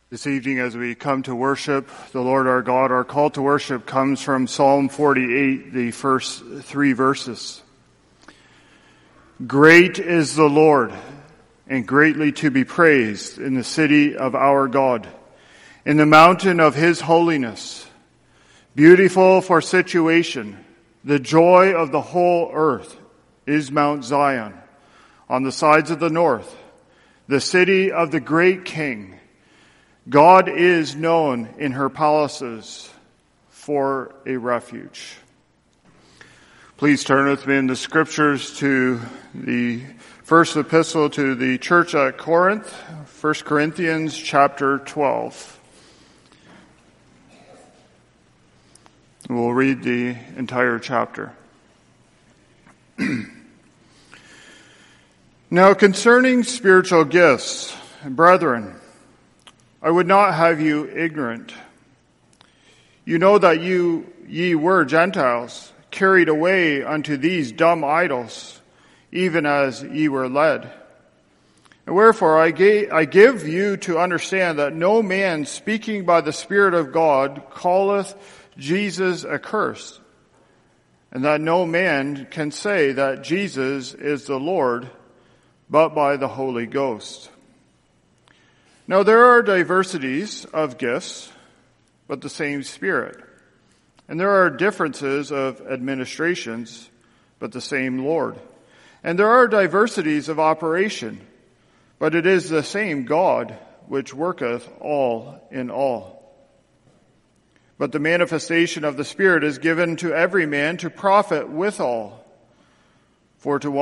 This evening as we come to worship the Lord our God, our call to worship comes from Psalm 48, the first 3 verses. Great is the Lord, and greatly to be praised in the city of our God, in the mountain of his holiness. Beautiful for situation, the joy of the whole earth is Mount Zion, on the sides of the north, the city of the great King. God is known in her palaces for a refuge. Please turn with me in the scriptures to the first epistle to the church at Corinth, 1 Corinthians chapter 12. We'll read the entire chapter. Now concerning spiritual gifts, brethren, I would not have you ignorant. You know that ye were Gentiles, carried away unto these dumb idols, even as ye were led. And wherefore I give you to understand that no man speaking by the Spirit of God calleth Jesus accursed, and that no man can say that Jesus is the Lord, but by the Holy Ghost. Now there are diversities of gifts, but the same Spirit. And there are differences of administrations, but the same Lord. And there are diversities of operation, but it is the same God which worketh all in all. But the manifestation of the Spirit is given to every man to profit withal. For to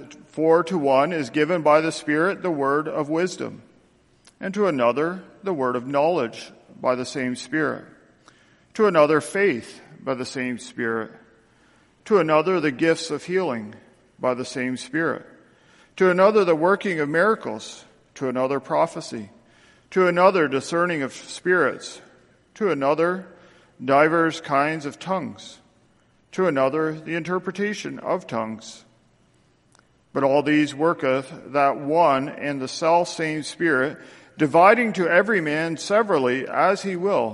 one is given by the Spirit the word of wisdom, and to another the word of knowledge by the same Spirit, to another faith by the same Spirit, to another the gifts of healing by the same Spirit, to another the working of miracles, to another prophecy, to another discerning of spirits, to another divers kinds of tongues, to another the interpretation of tongues. But all these worketh that one and the selfsame Spirit, dividing to every man severally as he will.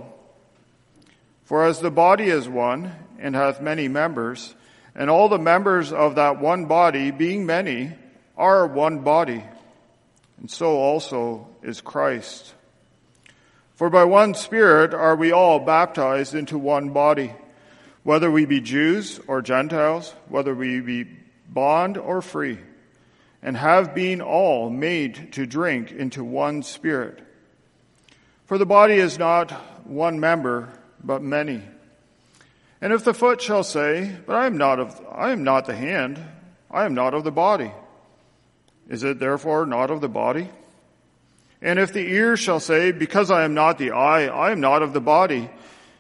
For as the body is one, and hath many members, and all the members of that one body, being many, are one body, and so also is Christ. For by one Spirit are we all baptized into one body, whether we be Jews or Gentiles, whether we be bond or free, and have been all made to drink into one Spirit. For the body is not one member, but many. And if the foot shall say, but I am not the hand, I am not of the body, is it therefore not of the body? And if the ear shall say, because I am not the eye, I am not of the body,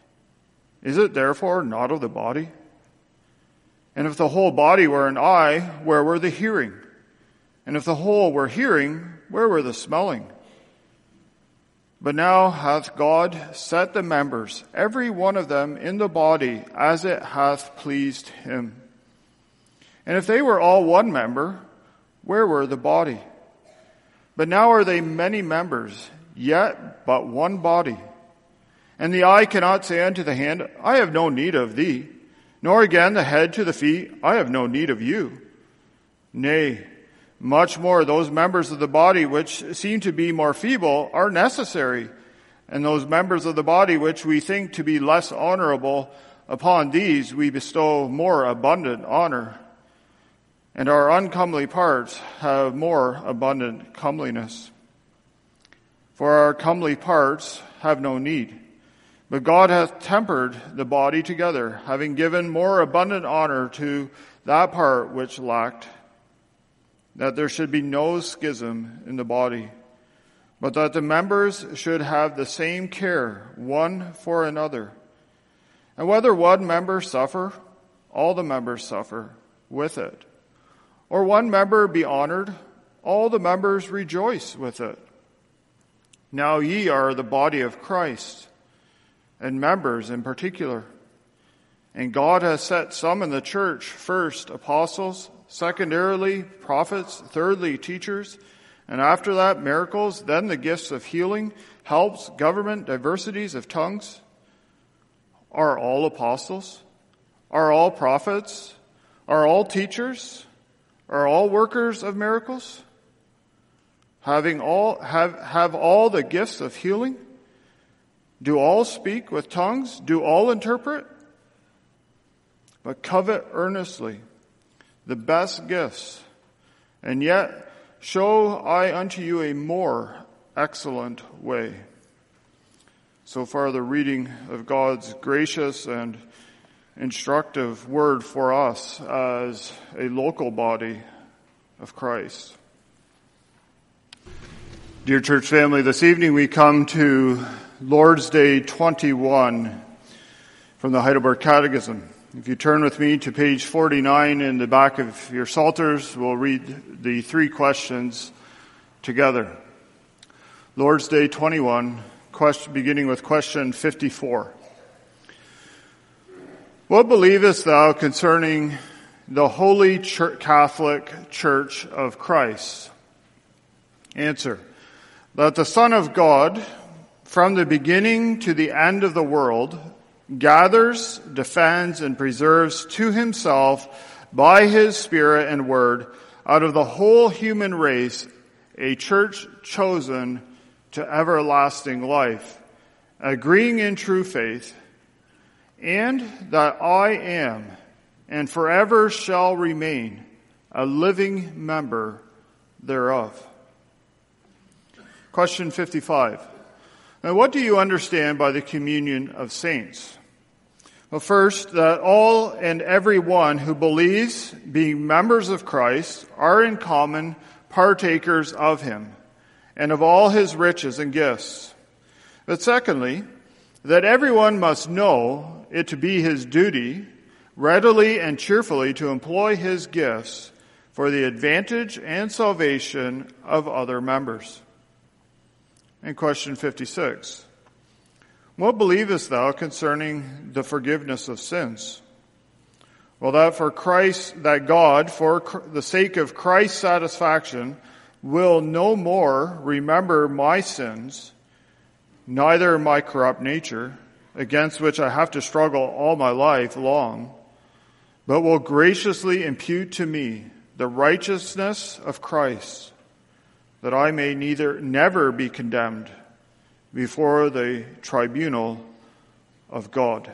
is it therefore not of the body? And if the whole body were an eye, where were the hearing? And if the whole were hearing, where were the smelling? But now hath God set the members, every one of them, in the body, as it hath pleased him. And if they were all one member, where were the body? But now are they many members, yet but one body. And the eye cannot say unto the hand, I have no need of thee, nor again the head to the feet, I have no need of you. Nay, much more those members of the body which seem to be more feeble are necessary, and those members of the body which we think to be less honorable, upon these we bestow more abundant honor. And our uncomely parts have more abundant comeliness. For our comely parts have no need, but God hath tempered the body together, having given more abundant honor to that part which lacked, that there should be no schism in the body, but that the members should have the same care one for another. And whether one member suffer, all the members suffer with it. Or one member be honored, all the members rejoice with it. Now ye are the body of Christ, and members in particular. And God has set some in the church, first apostles, secondarily prophets, thirdly teachers, And after that, miracles, then the gifts of healing, helps, government, diversities of tongues. Are all apostles? Are all prophets? Are all teachers? Are all workers of miracles? Have all the gifts of healing? Do all speak with tongues? Do all interpret? But covet earnestly the best gifts, and yet show I unto you a more excellent way. So far, the reading of God's gracious and instructive word for us as a local body of Christ. Dear church family, this evening we come to Lord's Day 21 from the Heidelberg Catechism. If you turn with me to page 49 in the back of your Psalters, we'll read the three questions together. Lord's Day 21, beginning with question 54. What believest thou concerning the Holy Catholic Church of Christ? Answer. That the Son of God, from the beginning to the end of the world, gathers, defends, and preserves to himself by his Spirit and Word out of the whole human race a church chosen to everlasting life, agreeing in true faith, and that I am and forever shall remain a living member thereof. Question 55. Now, what do you understand by the communion of saints? Well, first, that all and every one who believes, being members of Christ, are in common partakers of him and of all his riches and gifts. But secondly, that everyone must know it to be his duty readily and cheerfully to employ his gifts for the advantage and salvation of other members. And question 56. What believest thou concerning the forgiveness of sins? Well, that God, for the sake of Christ's satisfaction, will no more remember my sins, neither my corrupt nature, against which I have to struggle all my life long, but will graciously impute to me the righteousness of Christ, that I may never be condemned before the tribunal of God.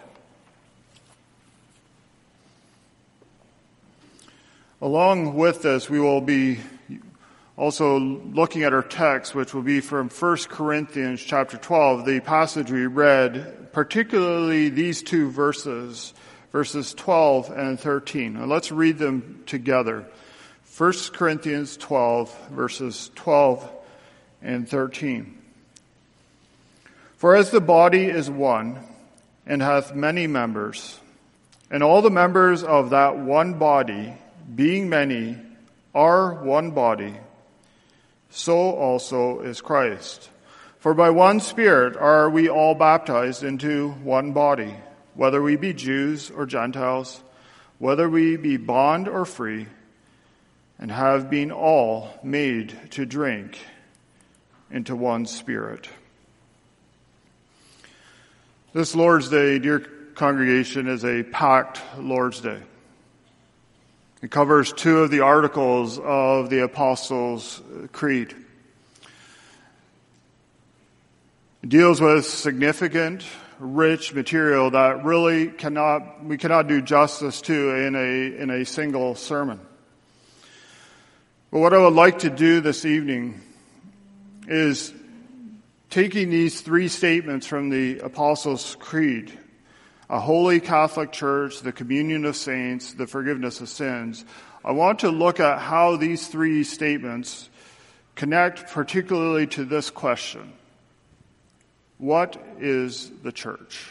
Along with this, we will be also looking at our text, which will be from 1 Corinthians chapter 12, the passage we read, particularly these two verses, verses 12 and 13. Now let's read them together. 1 Corinthians 12, verses 12 and 13. For as the body is one, and hath many members, and all the members of that one body, being many, are one body, so also is Christ. For by one Spirit are we all baptized into one body, whether we be Jews or Gentiles, whether we be bond or free, and have been all made to drink into one Spirit. This Lord's Day, dear congregation, is a packed Lord's Day. It covers two of the articles of the Apostles' Creed. It deals with significant, rich material that really we cannot do justice to in a single sermon. But what I would like to do this evening is taking these three statements from the Apostles' Creed, a holy Catholic Church, the communion of saints, the forgiveness of sins. I want to look at how these three statements connect particularly to this question. What is the church?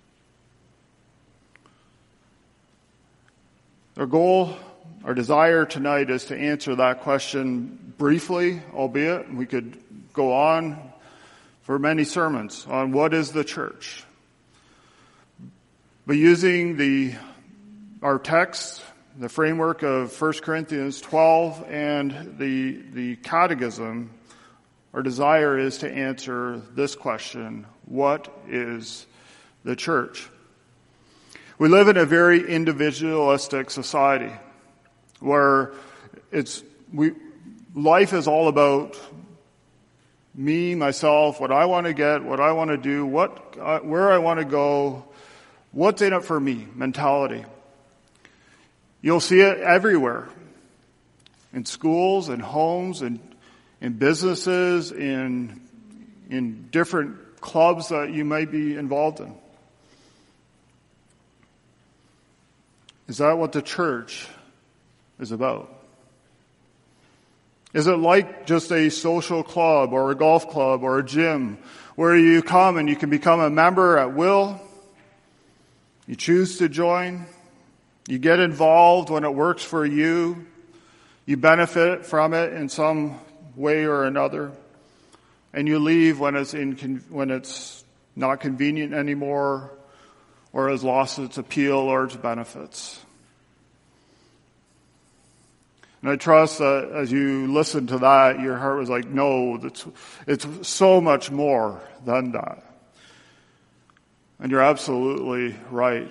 Our desire tonight is to answer that question briefly, albeit we could go on for many sermons on what is the church. But using our text the framework of 1 Corinthians 12 and the Catechism, our desire is to answer this question: what is the church? We live in a very individualistic society where life is all about me, myself, what I want to get, what I want to do, where I want to go, what's in it for me mentality. You'll see it everywhere, in schools, in homes, in businesses, in different clubs that you might be involved in. Is that what the church is about? Is it like just a social club or a golf club or a gym where you come and you can become a member at will? You choose to join. You get involved when it works for you. You benefit from it in some way or another. And you leave when it's not convenient anymore or has lost its appeal or its benefits. And I trust that as you listen to that, your heart was like, no, it's so much more than that. And you're absolutely right.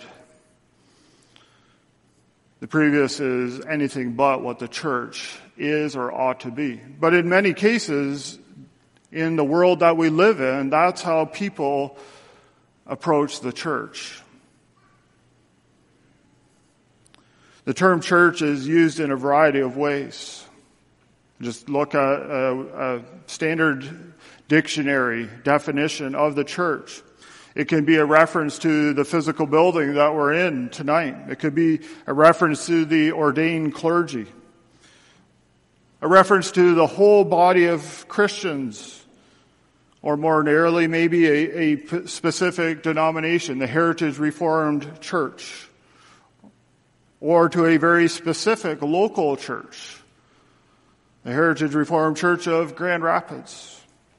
The previous is anything but what the church is or ought to be. But in many cases, in the world that we live in, that's how people approach the church. The term church is used in a variety of ways. Just look at a standard dictionary definition of the church. It can be a reference to the physical building that we're in tonight. It could be a reference to the ordained clergy. A reference to the whole body of Christians. Or more narrowly, maybe a specific denomination, the Heritage Reformed Church. Or to a very specific local church, the Heritage Reformed Church of Grand Rapids.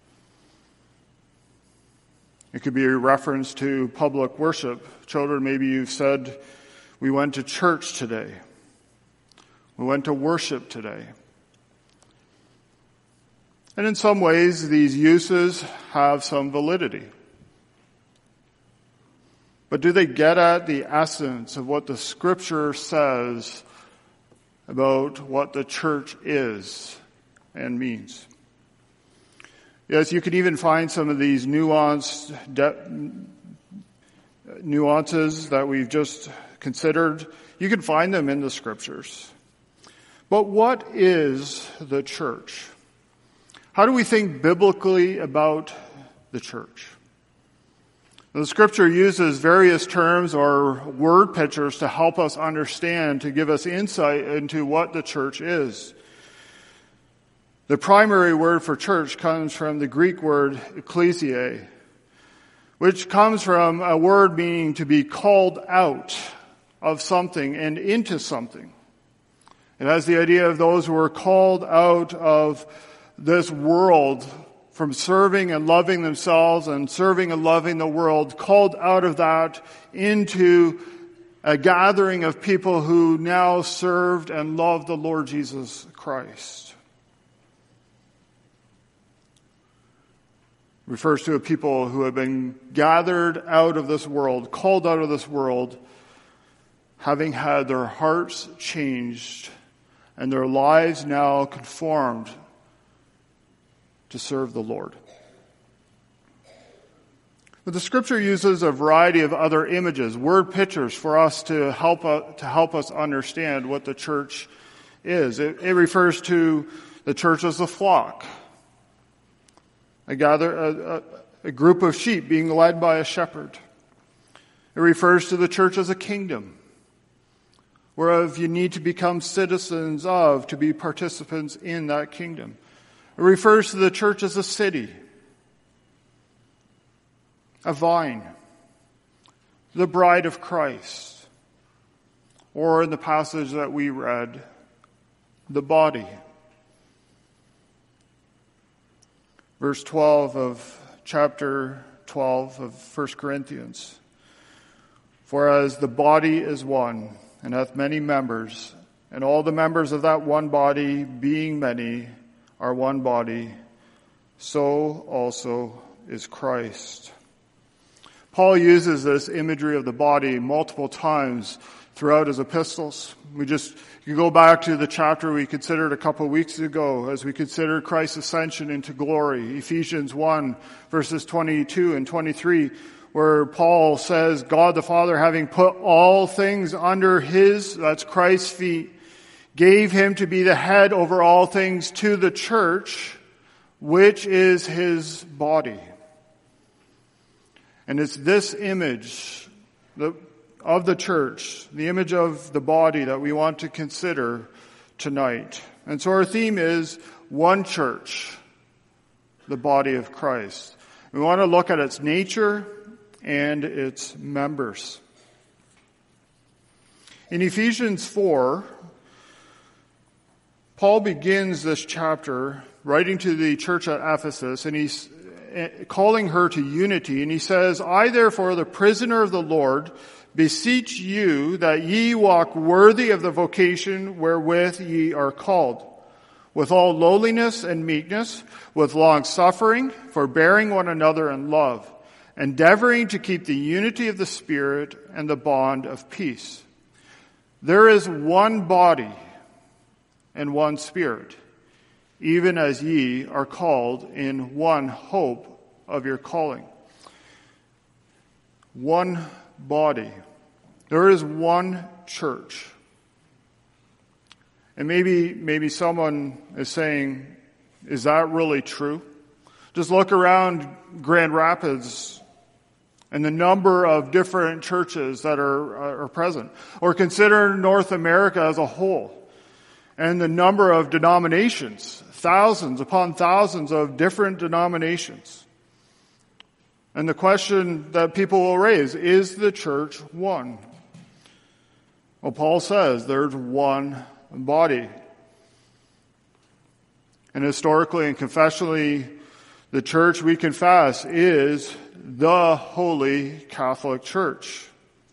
It could be a reference to public worship. Children, maybe you've said, we went to church today. We went to worship today. And in some ways, these uses have some validity. But do they get at the essence of what the Scripture says about what the church is and means? Yes, you can even find some of these nuances that we've just considered. You can find them in the Scriptures. But what is the church? How do we think biblically about the church? The Scripture uses various terms or word pictures to help us understand, to give us insight into what the church is. The primary word for church comes from the Greek word ecclesiae, which comes from a word meaning to be called out of something and into something. It has the idea of those who are called out of this world, from serving and loving themselves and serving and loving the world, called out of that into a gathering of people who now served and loved the Lord Jesus Christ. It refers to a people who have been gathered out of this world, called out of this world, having had their hearts changed and their lives now conformed to serve the Lord. But the Scripture uses a variety of other images, word pictures, for us to help us understand what the church is. It refers to the church as a flock, a group of sheep being led by a shepherd. It refers to the church as a kingdom, whereof you need to become citizens of, to be participants in that kingdom. It refers to the church as a city, a vine, the bride of Christ, or in the passage that we read, the body. Verse 12 of chapter 12 of 1 Corinthians. For as the body is one, and hath many members, and all the members of that one body, being many, are one body, so also is Christ. Paul uses this imagery of the body multiple times throughout his epistles. You go back to the chapter we considered a couple of weeks ago as we considered Christ's ascension into glory, Ephesians 1, verses 22 and 23, where Paul says, God the Father, having put all things under that's Christ's feet, gave him to be the head over all things to the church, which is his body. And it's this image of the church, the image of the body, that we want to consider tonight. And so our theme is one church, the body of Christ. We want to look at its nature and its members. In Ephesians 4, Paul begins this chapter writing to the church at Ephesus, and he's calling her to unity, and he says, I therefore, the prisoner of the Lord, beseech you that ye walk worthy of the vocation wherewith ye are called, with all lowliness and meekness, with long suffering, forbearing one another in love, endeavoring to keep the unity of the Spirit and the bond of peace. There is one body and one Spirit, even as ye are called in one hope of your calling. One body. There is one church. And maybe someone is saying, is that really true? Just look around Grand Rapids and the number of different churches that are present. Or consider North America as a whole and the number of denominations, thousands upon thousands of different denominations. And the question that people will raise, is the church one? Well, Paul says there's one body. And historically and confessionally, the church we confess is the Holy Catholic Church.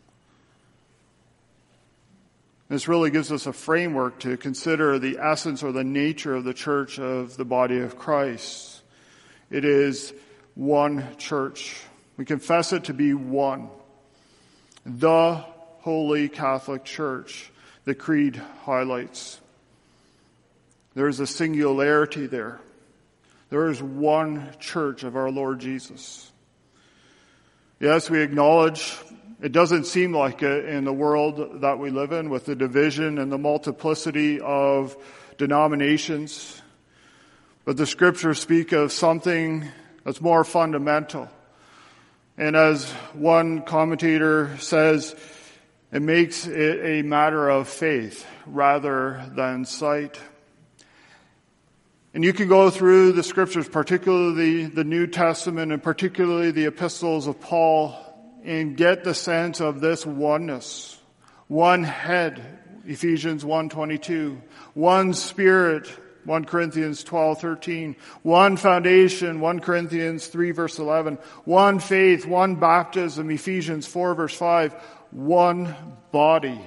This really gives us a framework to consider the essence or the nature of the church of the body of Christ. It is one church. We confess it to be one. The Holy Catholic Church, the Creed highlights. There is a singularity there. There is one church of our Lord Jesus. Yes, we acknowledge it doesn't seem like it in the world that we live in, with the division and the multiplicity of denominations. But the scriptures speak of something that's more fundamental. And as one commentator says, it makes it a matter of faith rather than sight. And you can go through the scriptures, particularly the New Testament and particularly the epistles of Paul, and get the sense of this oneness. One head, Ephesians 1:22. One Spirit, 1 Corinthians 12:13. One foundation, 1 Corinthians 3 verse 11. One faith, one baptism, Ephesians 4 verse 5. One body.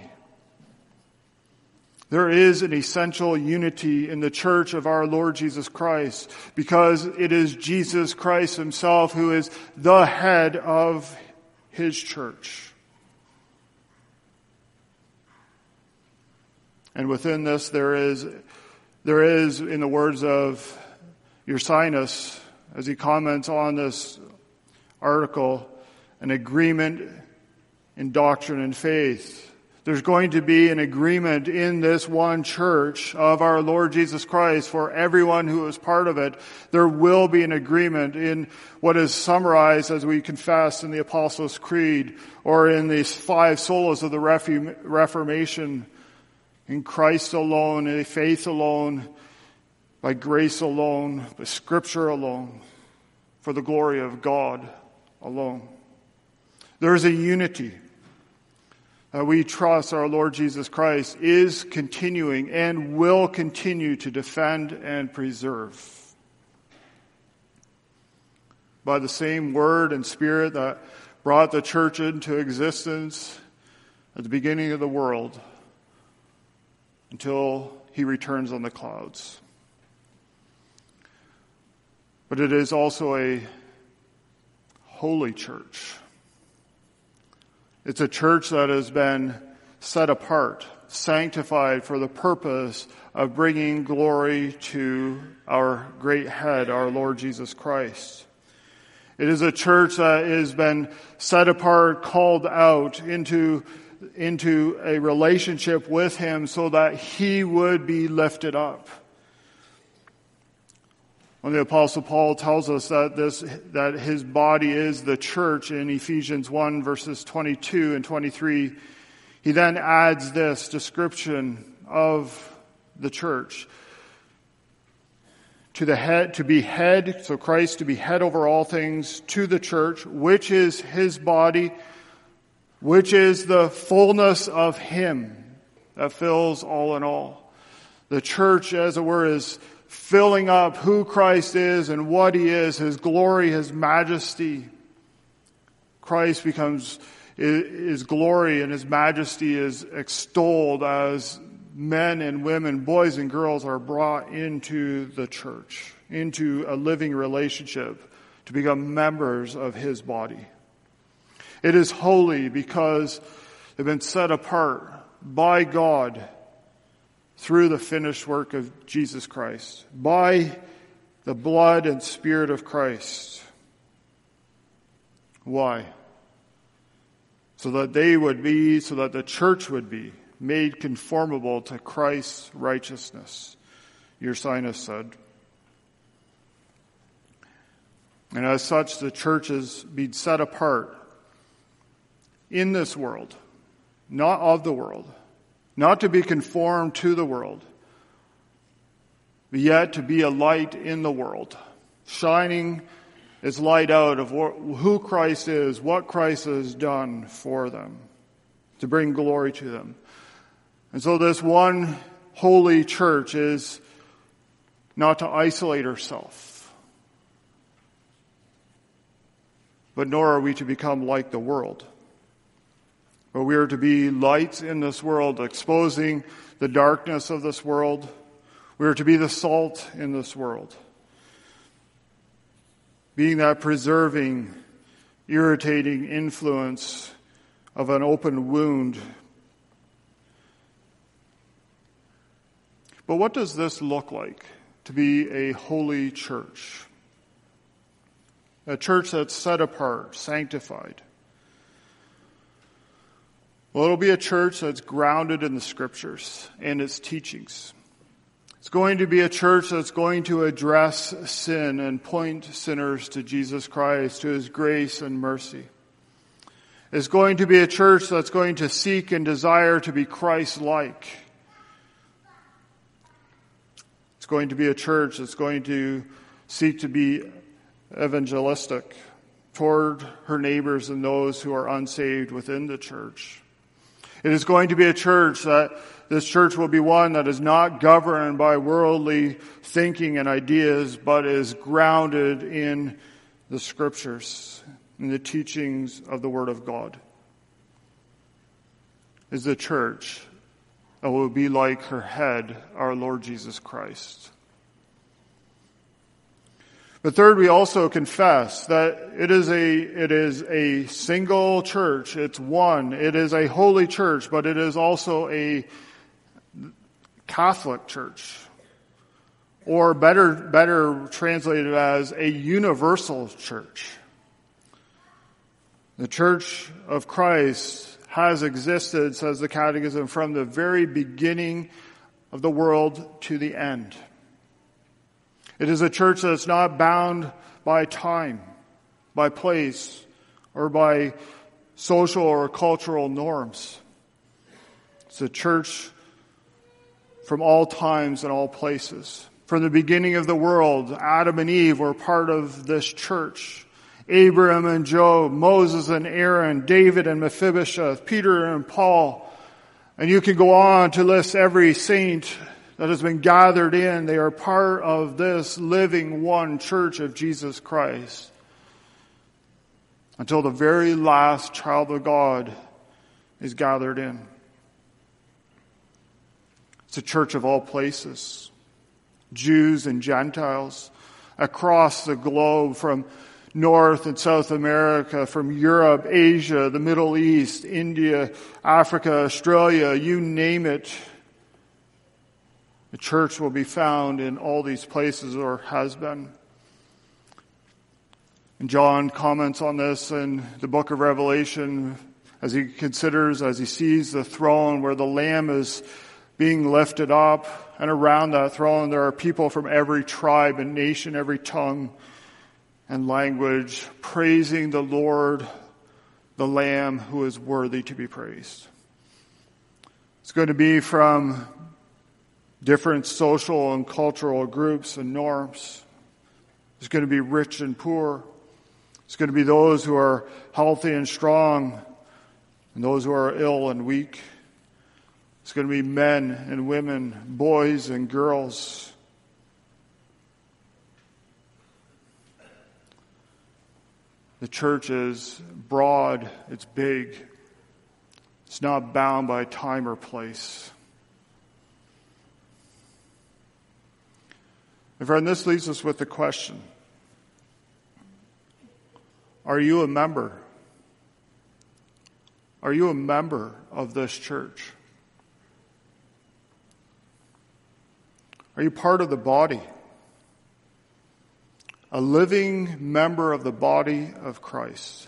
There is an essential unity in the church of our Lord Jesus Christ, because it is Jesus Christ himself who is the head of his church. And within this there is, in the words of Ursinus, as he comments on this article, an agreement in doctrine and faith. There's going to be an agreement in this one church of our Lord Jesus Christ for everyone who is part of it. There will be an agreement in what is summarized as we confess in the Apostles' Creed, or in these 5 solas of the Reformation: in Christ alone, in faith alone, by grace alone, by Scripture alone, for the glory of God alone. There is a unity that we trust our Lord Jesus Christ is continuing and will continue to defend and preserve. By the same word and Spirit that brought the church into existence at the beginning of the world, until he returns on the clouds. But it is also a holy church. It's a church that has been set apart, sanctified for the purpose of bringing glory to our great head, our Lord Jesus Christ. It is a church that has been set apart, called out into a relationship with him so that he would be lifted up. When the Apostle Paul tells us that his body is the church in Ephesians 1 verses 22 and 23, he then adds this description of the church. To the head, to be head, so Christ to be head over all things to the church, which is his body, which is the fullness of him that fills all in all. The church, as it were, is filling up who Christ is and what he is, his glory, his majesty. Christ becomes, his glory and his majesty is extolled as men and women, boys and girls are brought into the church, into a living relationship to become members of his body. It is holy because they've been set apart by God through the finished work of Jesus Christ, by the blood and Spirit of Christ. Why? So that the church would be made conformable to Christ's righteousness, Ursinus said. And as such, the church is being set apart in this world, not of the world, not to be conformed to the world, but yet to be a light in the world, shining its light out of who Christ is, what Christ has done for them, to bring glory to them. And so this one holy church is not to isolate herself, but nor are we to become like the world. But we are to be lights in this world, exposing the darkness of this world. We are to be the salt in this world, being that preserving, irritating influence of an open wound. But what does this look like to be a holy church? A church that's set apart, sanctified. Well, it'll be a church that's grounded in the Scriptures and its teachings. It's going to be a church that's going to address sin and point sinners to Jesus Christ, to his grace and mercy. It's going to be a church that's going to seek and desire to be Christ-like. It's going to be a church that's going to seek to be evangelistic toward her neighbors and those who are unsaved within the church. It is going to be a church this church will be one that is not governed by worldly thinking and ideas, but is grounded in the Scriptures, in the teachings of the Word of God. Is the church that will be like her head, our Lord Jesus Christ. But third, we also confess that it is a single church. It's one. It is a holy church, but it is also a Catholic church. Or better translated as a universal church. The Church of Christ has existed, says the Catechism, from the very beginning of the world to the end. It is a church that's not bound by time, by place, or by social or cultural norms. It's a church from all times and all places. From the beginning of the world, Adam and Eve were part of this church. Abraham and Job, Moses and Aaron, David and Mephibosheth, Peter and Paul. And you can go on to list every saint that has been gathered in. They are part of this living one church of Jesus Christ. Until the very last child of God is gathered in. It's a church of all places, Jews and Gentiles, across the globe, from North and South America, from Europe, Asia, the Middle East, India, Africa, Australia, you name it. The church will be found in all these places, or has been. And John comments on this in the book of Revelation as he considers, as he sees the throne where the Lamb is being lifted up, and around that throne there are people from every tribe and nation, every tongue and language, praising the Lord, the Lamb who is worthy to be praised. It's going to be from different social and cultural groups and norms. There's going to be rich and poor. It's going to be those who are healthy and strong, and those who are ill and weak. It's going to be men and women, boys and girls. The church is broad, it's big. It's not bound by time or place. And friend, this leaves us with the question: are you a member? Are you a member of this church? Are you part of the body? A living member of the body of Christ?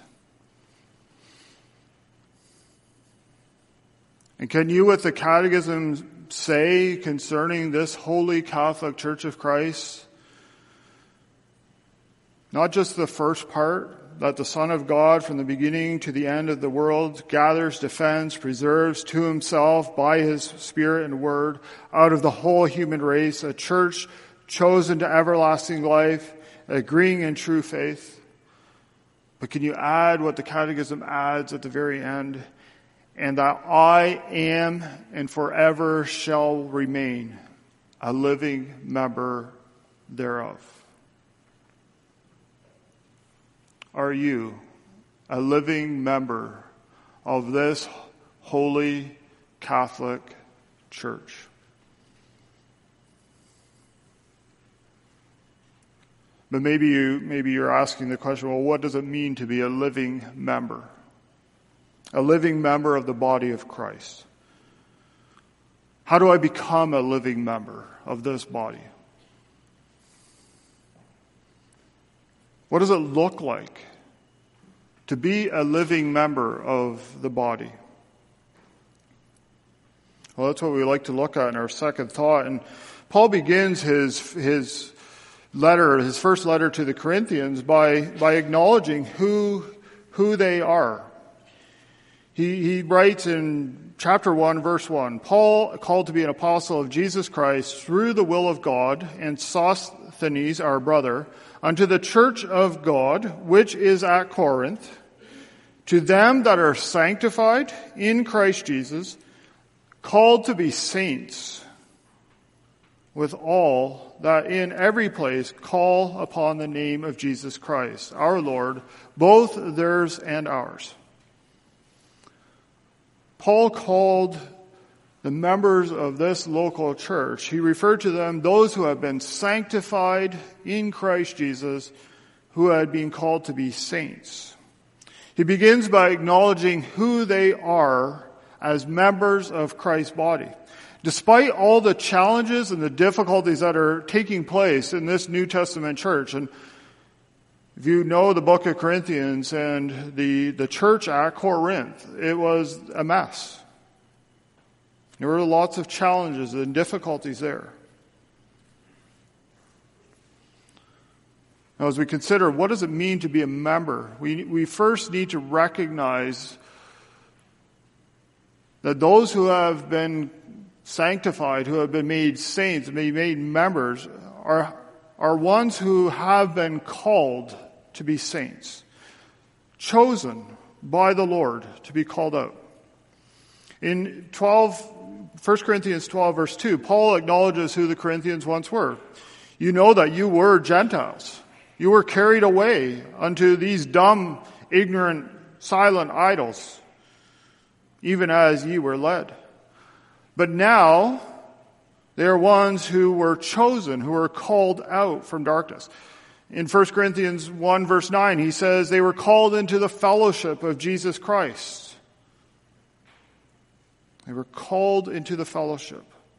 And can you, with the Catechism, say concerning this Holy Catholic Church of Christ, not just the first part, that the Son of God from the beginning to the end of the world gathers, defends, preserves to himself by his Spirit and Word out of the whole human race, a church chosen to everlasting life, agreeing in true faith? But can you add what the Catechism adds at the very end? And that I am and forever shall remain a living member thereof. Are you a living member of this holy Catholic Church? But maybe you're asking the question, well, what does it mean to be a living member? A living member of the body of Christ. How do I become a living member of this body? What does it look like to be a living member of the body? Well, that's what we like to look at in our second thought. And Paul begins his letter, his first letter to the Corinthians, by acknowledging who they are. He writes in chapter 1, verse 1, Paul, called to be an apostle of Jesus Christ through the will of God, and Sosthenes, our brother, unto the church of God, which is at Corinth, to them that are sanctified in Christ Jesus, called to be saints, with all that in every place call upon the name of Jesus Christ, our Lord, both theirs and ours. Paul called the members of this local church, he referred to them, those who have been sanctified in Christ Jesus, who had been called to be saints. He begins by acknowledging who they are as members of Christ's body. Despite all the challenges and the difficulties that are taking place in this New Testament church, and if you know the book of Corinthians and the church at Corinth, it was a mess. There were lots of challenges and difficulties there. Now, as we consider what does it mean to be a member, we first need to recognize that those who have been sanctified, who have been made saints, made members, are ones who have been called to be saints, chosen by the Lord to be called out. In 1 Corinthians 12, verse 2, Paul acknowledges who the Corinthians once were. You know that you were Gentiles. You were carried away unto these dumb, ignorant, silent idols, even as ye were led. But now They are ones who were chosen, who were called out from darkness. In 1 Corinthians 1 verse 9, he says they were called into the fellowship of Jesus Christ. They were called into the fellowship.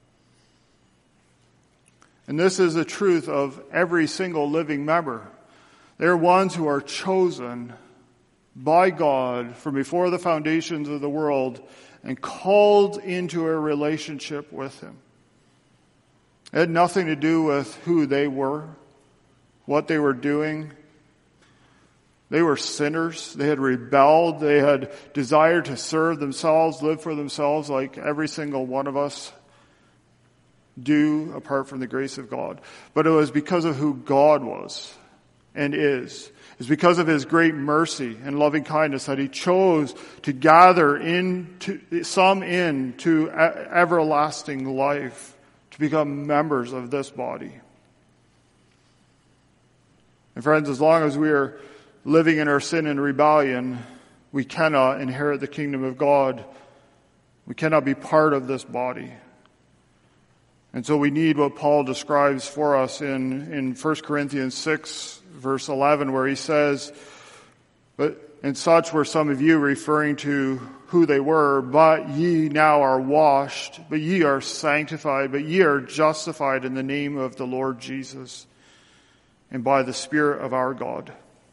And this is the truth of every single living member. They are ones who are chosen by God from before the foundations of the world and called into a relationship with Him. It had nothing to do with who they were, what they were doing. They were sinners. They had rebelled. They had desired to serve themselves, live for themselves like every single one of us do apart from the grace of God. But it was because of who God was and is. It's because of His great mercy and loving kindness that He chose to gather some into everlasting life, to become members of this body. And friends, as long as we are living in our sin and rebellion, we cannot inherit the kingdom of God. We cannot be part of this body. And so we need what Paul describes for us in 1 Corinthians 6, verse 11, where he says, "But and such were some of you," referring to who they were, "but ye now are washed, but ye are sanctified, but ye are justified in the name of the Lord Jesus, and by the Spirit of our God."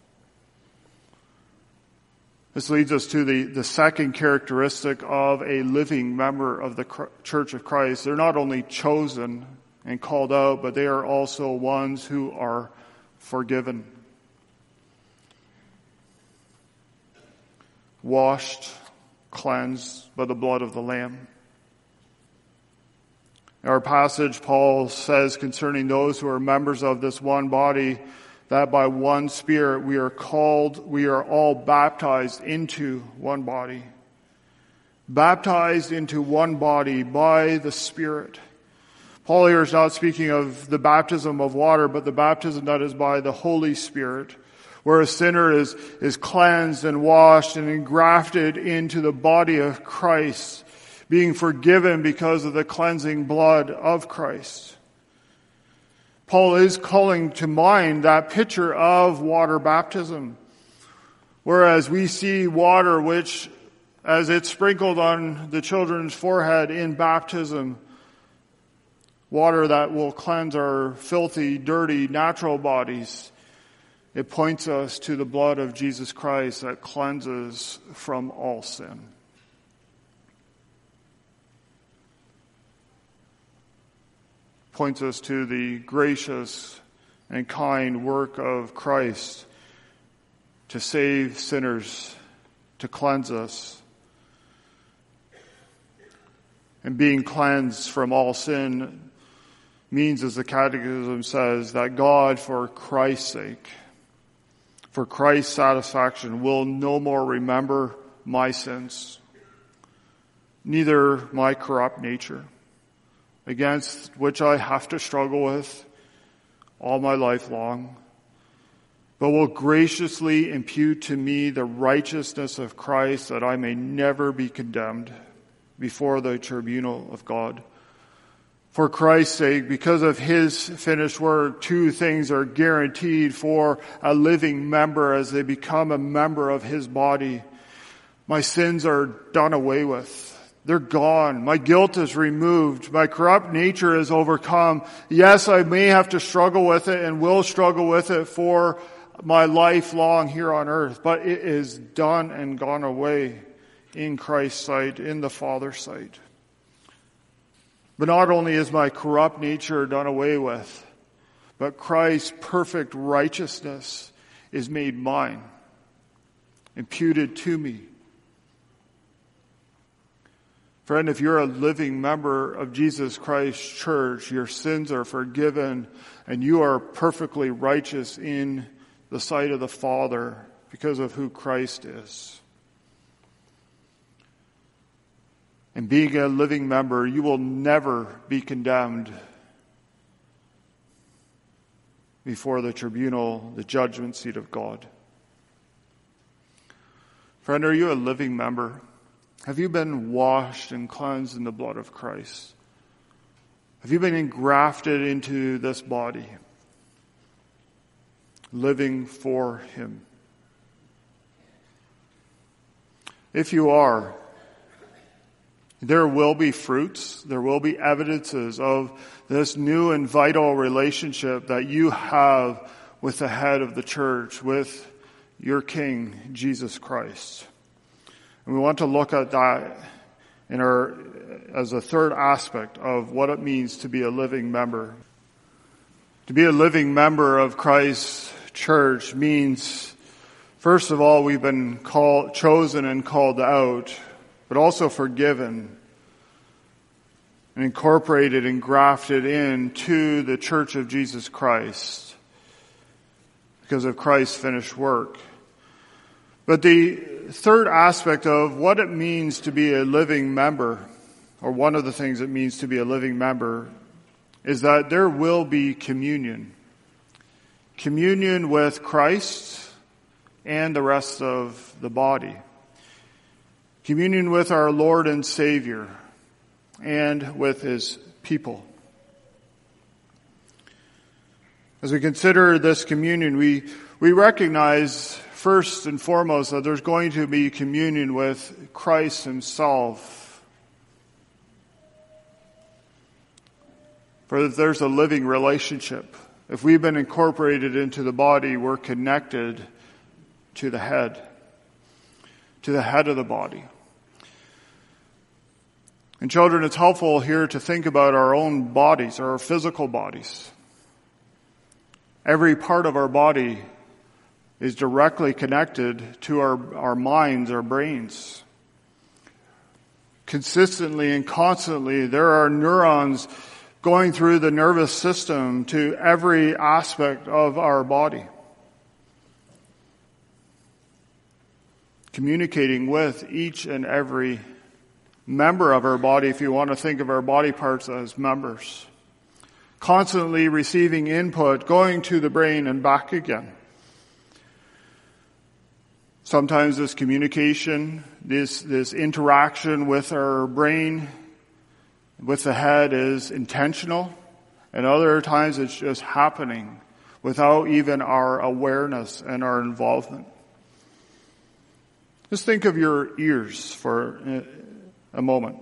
This leads us to the second characteristic of a living member of the Church of Christ. They're not only chosen and called out, but they are also ones who are forgiven. Washed, cleansed by the blood of the Lamb. In our passage, Paul says concerning those who are members of this one body, that by one Spirit we are all baptized into one body. Baptized into one body by the Spirit. Paul here is not speaking of the baptism of water, but the baptism that is by the Holy Spirit, where a sinner is cleansed and washed and engrafted into the body of Christ, being forgiven because of the cleansing blood of Christ. Paul is calling to mind that picture of water baptism. Whereas we see water which, as it's sprinkled on the children's forehead in baptism, water that will cleanse our filthy, dirty, natural bodies, it points us to the blood of Jesus Christ that cleanses from all sin. Points us to the gracious and kind work of Christ to save sinners, to cleanse us. And being cleansed from all sin means, as the Catechism says, that God, for Christ's sake, for Christ's satisfaction, will no more remember my sins, neither my corrupt nature, against which I have to struggle with all my life long, but will graciously impute to me the righteousness of Christ, that I may never be condemned before the tribunal of God. For Christ's sake, because of His finished work, two things are guaranteed for a living member as they become a member of His body. My sins are done away with. They're gone. My guilt is removed. My corrupt nature is overcome. Yes, I may have to struggle with it and will struggle with it for my life long here on earth, but it is done and gone away in Christ's sight, in the Father's sight. But not only is my corrupt nature done away with, but Christ's perfect righteousness is made mine, imputed to me. Friend, if you're a living member of Jesus Christ's church, your sins are forgiven and you are perfectly righteous in the sight of the Father because of who Christ is. And being a living member, you will never be condemned before the tribunal, the judgment seat of God. Friend, are you a living member? Have you been washed and cleansed in the blood of Christ? Have you been engrafted into this body, living for Him? If you are, there will be fruits, there will be evidences of this new and vital relationship that you have with the head of the church, with your King, Jesus Christ. And we want to look at that as a third aspect of what it means to be a living member. To be a living member of Christ's church means, first of all, we've been chosen and called out, but also forgiven and incorporated and grafted into the church of Jesus Christ because of Christ's finished work. But the third aspect of what it means to be a living member, or one of the things it means to be a living member, is that there will be communion. Communion with Christ and the rest of the body. Communion with our Lord and Savior and with His people. As we consider this communion, we recognize first and foremost that there's going to be communion with Christ Himself. For there's a living relationship. If we've been incorporated into the body, we're connected to the head of the body. And children, it's helpful here to think about our own bodies, our physical bodies. Every part of our body is directly connected to our minds, our brains. Consistently and constantly, there are neurons going through the nervous system to every aspect of our body, communicating with each and every member of our body, if you want to think of our body parts as members. Constantly receiving input, going to the brain and back again. Sometimes this communication, this interaction with our brain, with the head is intentional, and other times it's just happening without even our awareness and our involvement. Just think of your ears for a moment.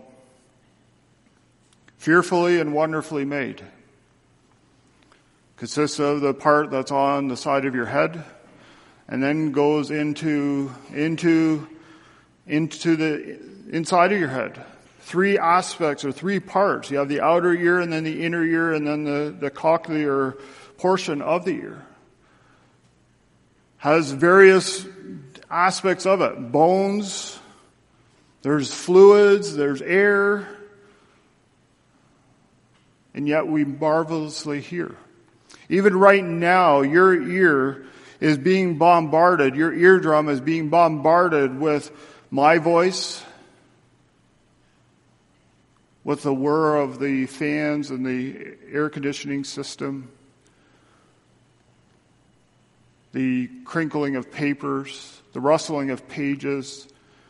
Fearfully and wonderfully made. Consists of the part that's on the side of your head, and then goes into the inside of your head. Three aspects or three parts. You have the outer ear, and then the inner ear, and then the cochlear portion of the ear. Has various aspects of it. Bones, there's fluids, there's air, and yet we marvelously hear. Even right now, your ear is being bombarded, your eardrum is being bombarded with my voice, with the whir of the fans and the air conditioning system, the crinkling of papers, the rustling of pages.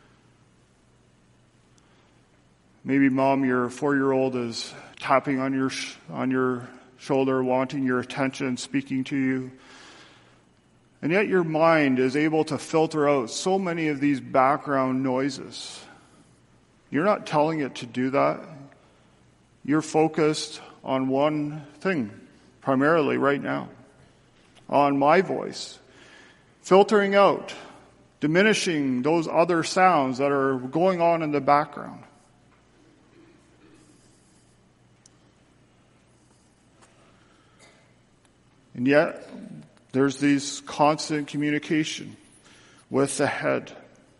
Maybe mom, your 4-year-old is tapping on your shoulder, wanting your attention, speaking to you. And yet your mind is able to filter out so many of these background noises. You're not telling it to do that. You're focused on one thing, primarily right now, on my voice, filtering out, diminishing those other sounds that are going on in the background. And yet, there's this constant communication with the head.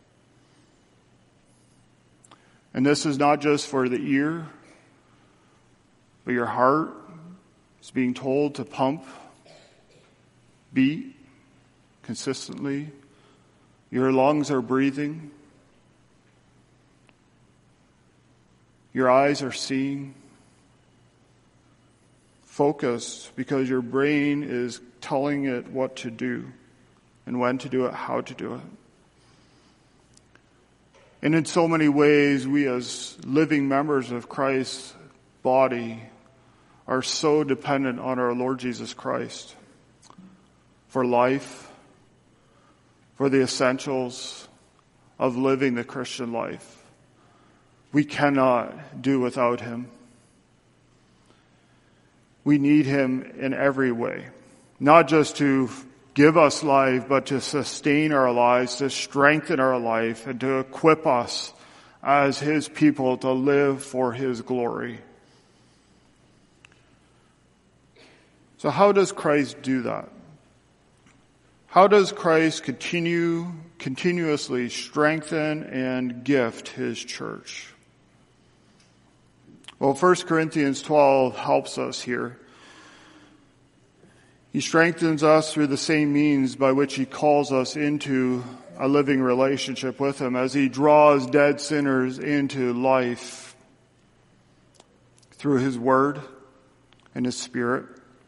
And this is not just for the ear, but your heart is being told to pump, beat consistently. Your lungs are breathing. Your eyes are seeing. Focused because your brain is telling it what to do and when to do it, how to do it. And in so many ways, we as living members of Christ's body are so dependent on our Lord Jesus Christ for life, for the essentials of living the Christian life. We cannot do without him. We need him in every way, not just to give us life, but to sustain our lives, to strengthen our life, and to equip us as his people to live for his glory. So how does Christ do that? How does Christ continuously strengthen and gift his church? Well, 1 Corinthians 12 helps us here. He strengthens us through the same means by which he calls us into a living relationship with him, as he draws dead sinners into life through his word and his spirit.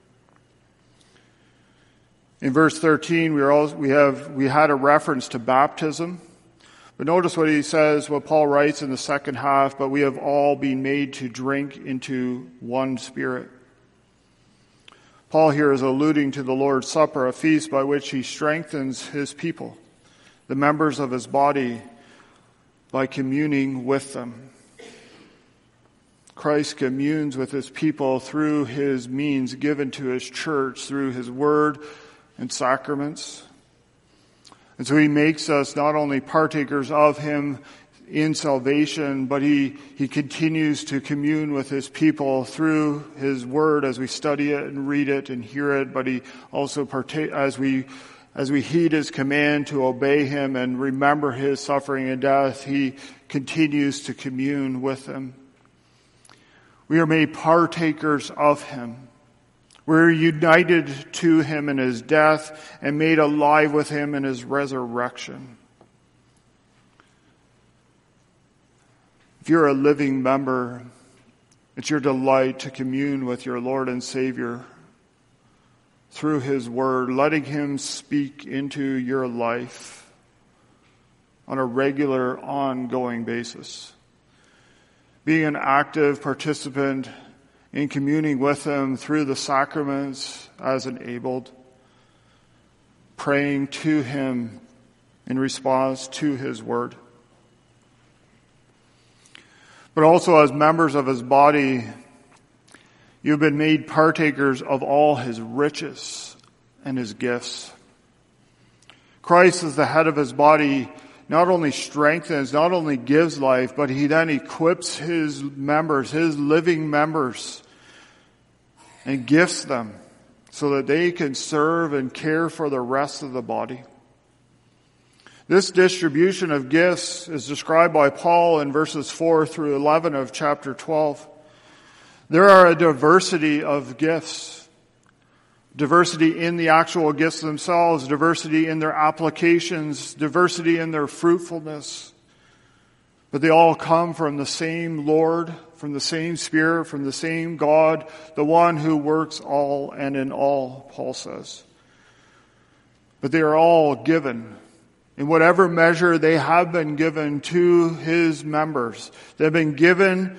In verse 13, we had a reference to baptism. But notice what he says, what Paul writes in the second half, but we have all been made to drink into one spirit. Paul here is alluding to the Lord's Supper, a feast by which he strengthens his people, the members of his body, by communing with them. Christ communes with his people through his means given to his church, through his word and sacraments. And so he makes us not only partakers of him in salvation, but he continues to commune with his people through his word as we study it and read it and hear it, but he also as we heed his command to obey him and remember his suffering and death, he continues to commune with him. We are made partakers of him. We're united to him in his death and made alive with him in his resurrection. If you're a living member, it's your delight to commune with your Lord and Savior through his word, letting him speak into your life on a regular, ongoing basis. Being an active participant in communing with him through the sacraments as enabled, praying to him in response to his word. But also as members of his body, you've been made partakers of all his riches and his gifts. Christ, as the head of his body, not only strengthens, not only gives life, but he then equips his members, his living members, and gifts them so that they can serve and care for the rest of the body. This distribution of gifts is described by Paul in verses 4 through 11 of chapter 12. There are a diversity of gifts. Diversity in the actual gifts themselves, diversity in their applications, diversity in their fruitfulness. But they all come from the same Lord, from the same Spirit, from the same God, the one who works all and in all, Paul says. But they are all given in whatever measure they have been given to his members. They've been given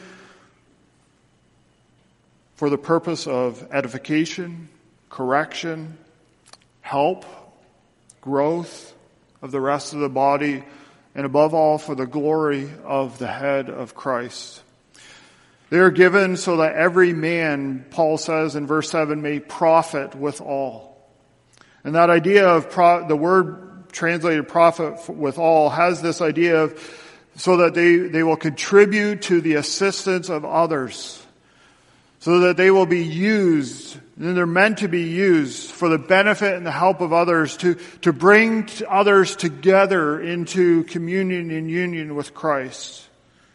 for the purpose of edification, correction, help, growth of the rest of the body, and above all for the glory of the head of Christ. They are given so that every man, Paul says in verse 7, may profit withal. And that idea of the word translated profit withal has this idea of so that they will contribute to the assistance of others. So that they will be used, and they're meant to be used for the benefit and the help of others to bring others together into communion and union with Christ.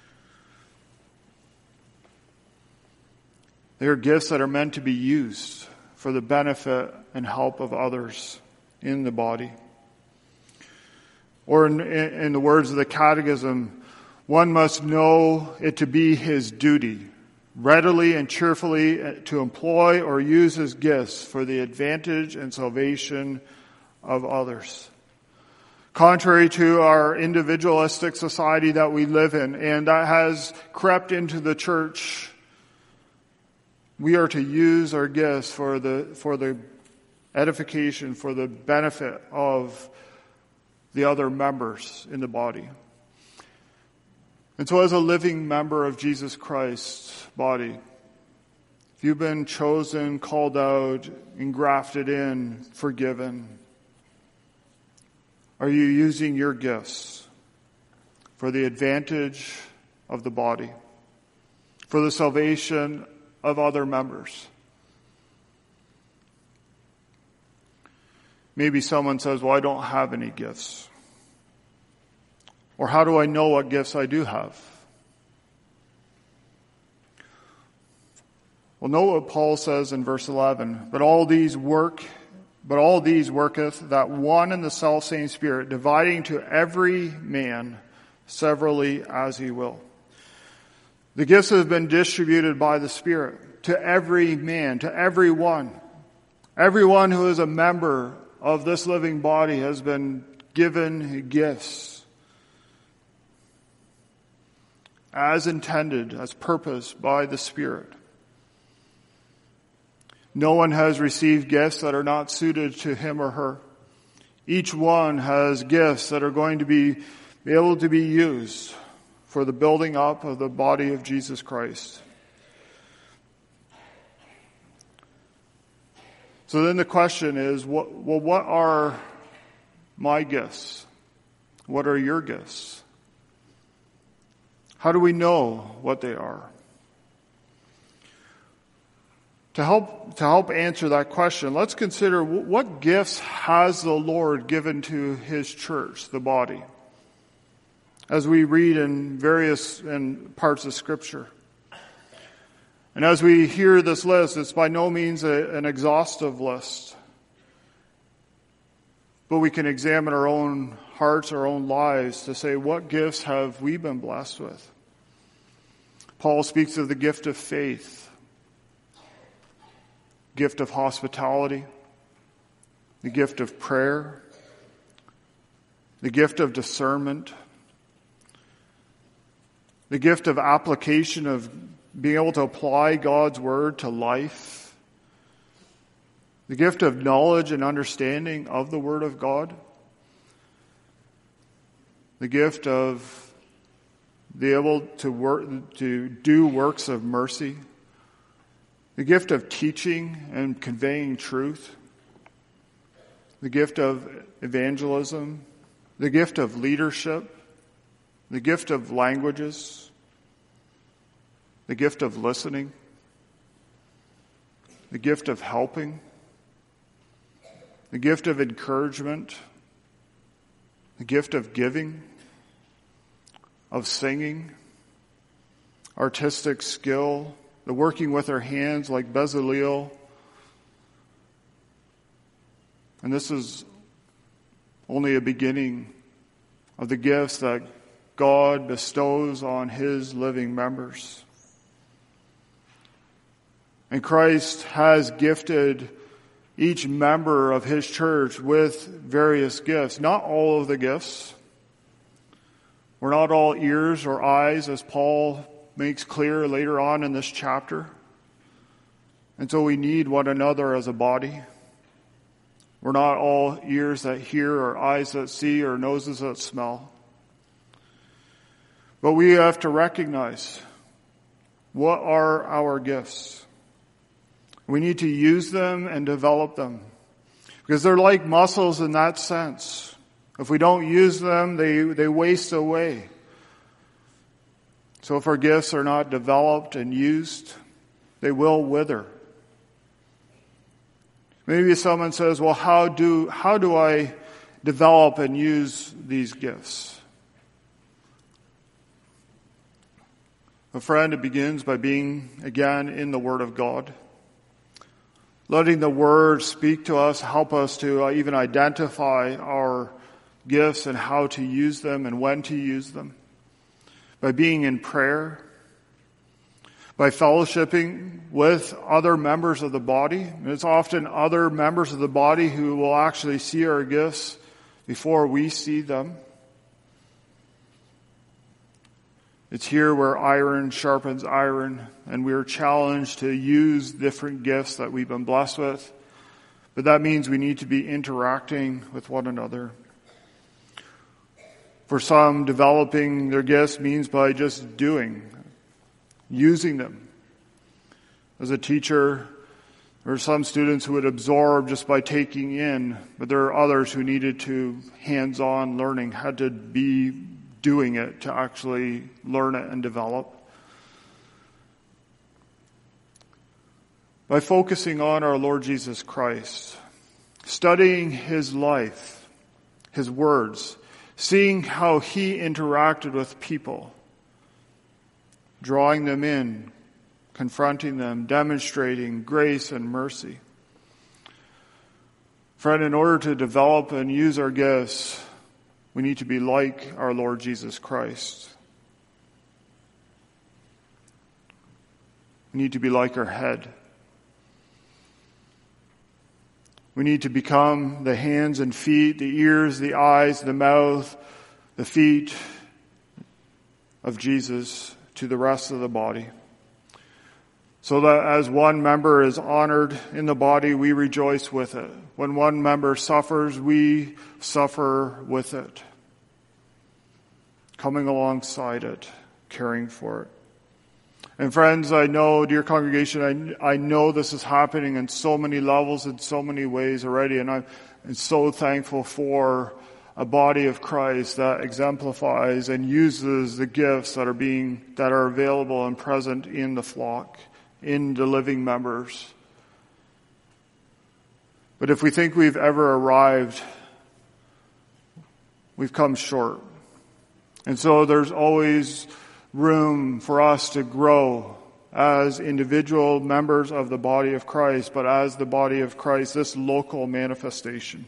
They are gifts that are meant to be used for the benefit and help of others in the body. Or in the words of the Catechism, one must know it to be his duty readily and cheerfully to employ or use his gifts for the advantage and salvation of others. Contrary to our individualistic society that we live in, and that has crept into the church, we are to use our gifts for the edification, for the benefit of the other members in the body. And so as a living member of Jesus Christ's body, if you've been chosen, called out, engrafted in, forgiven, are you using your gifts for the advantage of the body, for the salvation of other members? Maybe someone says, well, I don't have any gifts. Or how do I know what gifts I do have? Well, note what Paul says in verse 11. But all these worketh that one and the selfsame Spirit, dividing to every man severally as he will. The gifts have been distributed by the Spirit to every man, to everyone. Everyone who is a member of this living body has been given gifts as intended, as purposed by the Spirit. No one has received gifts that are not suited to him or her. Each one has gifts that are going to be able to be used for the building up of the body of Jesus Christ. So then the question is, what are my gifts? What are your gifts? How do we know what they are? To help answer that question, let's consider what gifts has the Lord given to His church, the body, as we read in various parts of Scripture. And as we hear this list, it's by no means an exhaustive list, but we can examine our own hearts, our own lives to say, what gifts have we been blessed with? Paul speaks of the gift of faith, gift of hospitality, the gift of prayer, the gift of discernment, the gift of application, of being able to apply God's word to life, the gift of knowledge and understanding of the word of God, the gift of being able to do works of mercy, the gift of teaching and conveying truth, the gift of evangelism, the gift of leadership, the gift of languages, the gift of listening, the gift of helping, the gift of encouragement, the gift of giving, of singing, artistic skill, the working with our hands like Bezaleel. And this is only a beginning of the gifts that God bestows on His living members. And Christ has gifted each member of His church with various gifts. Not all of the gifts. We're not all ears or eyes, as Paul makes clear later on in this chapter. And so we need one another as a body. We're not all ears that hear or eyes that see or noses that smell. But we have to recognize, what are our gifts? We need to use them and develop them, because they're like muscles in that sense. If we don't use them, they waste away. So if our gifts are not developed and used, they will wither. Maybe someone says, well, how do I develop and use these gifts? A friend, it begins by being, again, in the Word of God. Letting the Word speak to us, help us to even identify our gifts and how to use them and when to use them. By being in prayer, by fellowshipping with other members of the body. And it's often other members of the body who will actually see our gifts before we see them. It's here where iron sharpens iron, and we are challenged to use different gifts that we've been blessed with. But that means we need to be interacting with one another. For some, developing their gifts means by just using them. As a teacher, there are some students who would absorb just by taking in, but there are others who needed to hands-on learning, had to be doing it to actually learn it and develop. By focusing on our Lord Jesus Christ, studying his life, his words, seeing how he interacted with people, drawing them in, confronting them, demonstrating grace and mercy. Friend, in order to develop and use our gifts, we need to be like our Lord Jesus Christ. We need to be like our head. We need to become the hands and feet, the ears, the eyes, the mouth, the feet of Jesus to the rest of the body. So that as one member is honored in the body, we rejoice with it. When one member suffers, we suffer with it. Coming alongside it, caring for it. And friends, I know, dear congregation, I know this is happening in so many levels, in so many ways already, and I'm so thankful for a body of Christ that exemplifies and uses the gifts that are available and present in the flock, in the living members. But if we think we've ever arrived, we've come short. And so there's always room for us to grow as individual members of the body of Christ, but as the body of Christ, this local manifestation.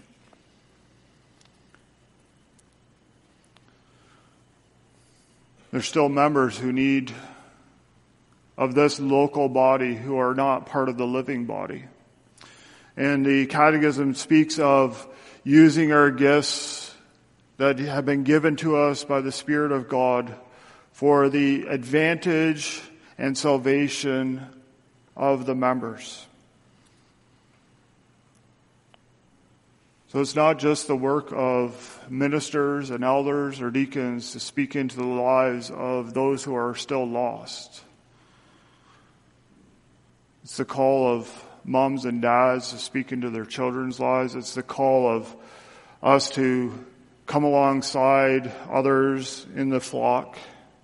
There's still members who need of this local body who are not part of the living body. And the Catechism speaks of using our gifts that have been given to us by the Spirit of God for the advantage and salvation of the members. So it's not just the work of ministers and elders or deacons to speak into the lives of those who are still lost. It's the call of moms and dads to speak into their children's lives. It's the call of us to come alongside others in the flock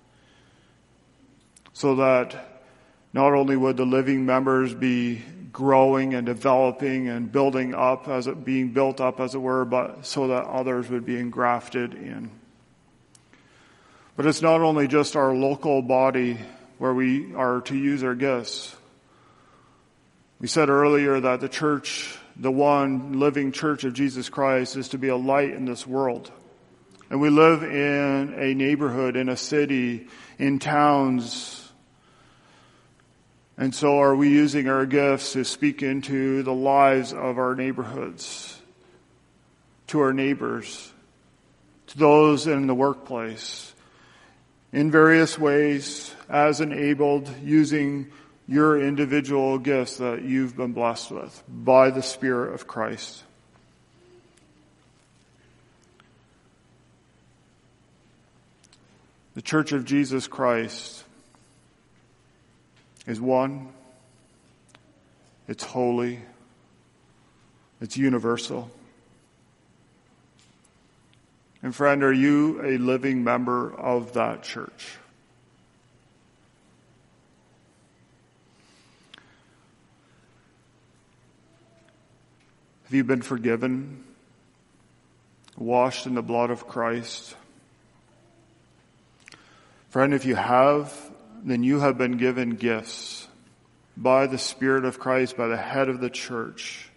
so that not only would the living members be growing and developing and building up being built up as it were, but so that others would be engrafted in. But it's not only just our local body where we are to use our gifts. We said earlier that the church, the one living church of Jesus Christ, is to be a light in this world. And we live in a neighborhood, in a city, in towns. And so are we using our gifts to speak into the lives of our neighborhoods, to our neighbors, to those in the workplace, in various ways, as enabled, using your individual gifts that you've been blessed with by the Spirit of Christ. The Church of Jesus Christ is one, it's holy, it's universal. And friend, are you a living member of that church? Have you been forgiven, washed in the blood of Christ? Friend, if you have, then you have been given gifts by the Spirit of Christ, by the head of the church.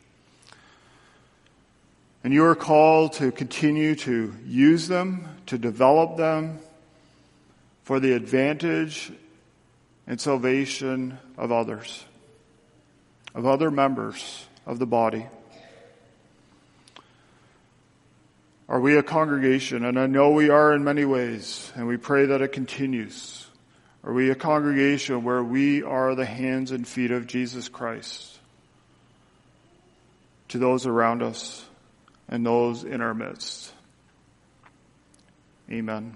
And you are called to continue to use them, to develop them for the advantage and salvation of others, of other members of the body. Are we a congregation? And I know we are in many ways, and we pray that it continues. Are we a congregation where we are the hands and feet of Jesus Christ to those around us and those in our midst? Amen.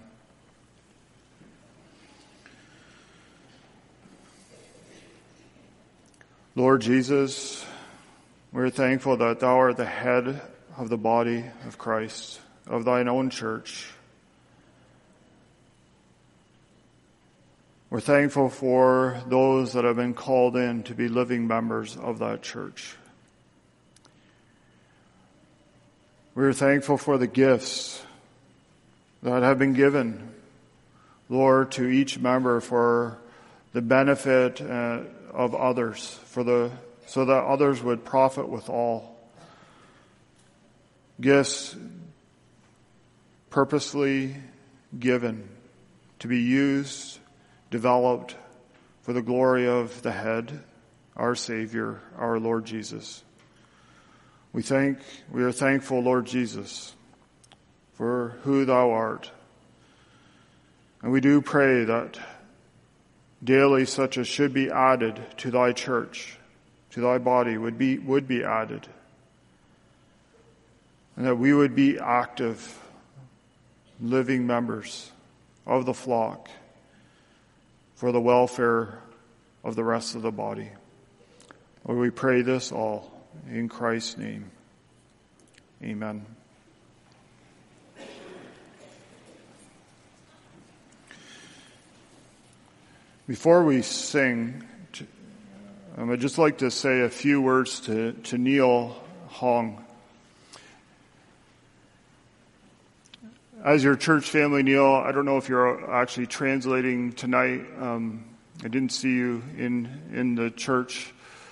Lord Jesus, we're thankful that thou art the head of the body of Christ, of thine own church. We're thankful for those that have been called in to be living members of that church. We're thankful for the gifts that have been given, Lord, to each member for the benefit of others, so that others would profit with all. Gifts purposely given to be used, developed for the glory of the head, our Savior, our Lord Jesus. We are thankful, Lord Jesus, for who thou art. And we do pray that daily such as should be added to thy church, to thy body, would be added. And that we would be active, living members of the flock for the welfare of the rest of the body. Lord, we pray this all in Christ's name. Amen. Before we sing, I'd just like to say a few words to Neil Hong. As your church family, Neil, I don't know if you're actually translating tonight. I didn't see you in the church.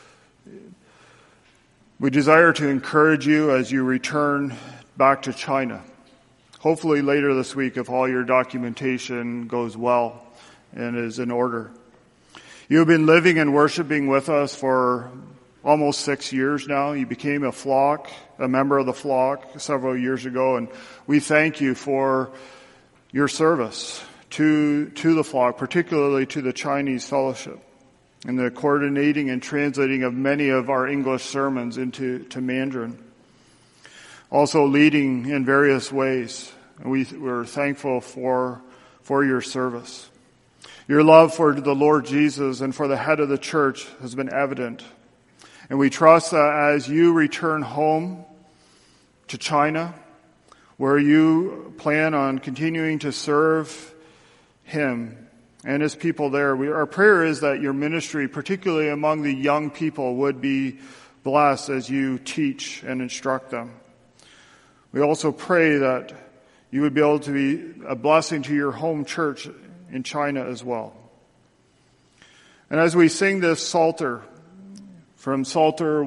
We desire to encourage you as you return back to China. Hopefully later this week, if all your documentation goes well and is in order. You have been living and worshiping with us for almost 6 years now. You became a member of the flock several years ago, and we thank you for your service to the flock, particularly to the Chinese fellowship, and the coordinating and translating of many of our English sermons into Mandarin. Also leading in various ways. And we're thankful for your service. Your love for the Lord Jesus and for the head of the church has been evident. And we trust that as you return home to China, where you plan on continuing to serve him and his people there, our prayer is that your ministry, particularly among the young people, would be blessed as you teach and instruct them. We also pray that you would be able to be a blessing to your home church in China as well. And as we sing this Psalter from Psalter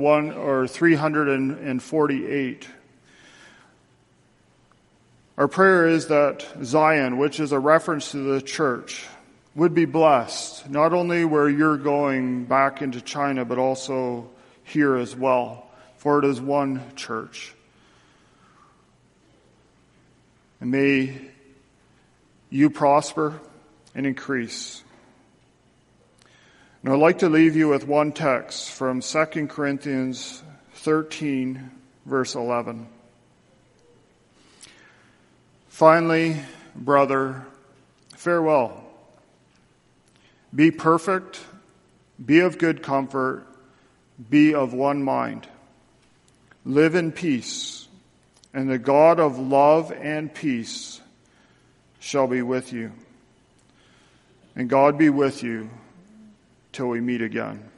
348, our prayer is that Zion, which is a reference to the church, would be blessed, not only where you're going back into China, but also here as well, for it is one church. And may you prosper and increase. And I'd like to leave you with one text from 2 Corinthians 13, verse 11. Finally, brother, farewell. Be perfect, be of good comfort, be of one mind. Live in peace, and the God of love and peace shall be with you. And God be with you till we meet again.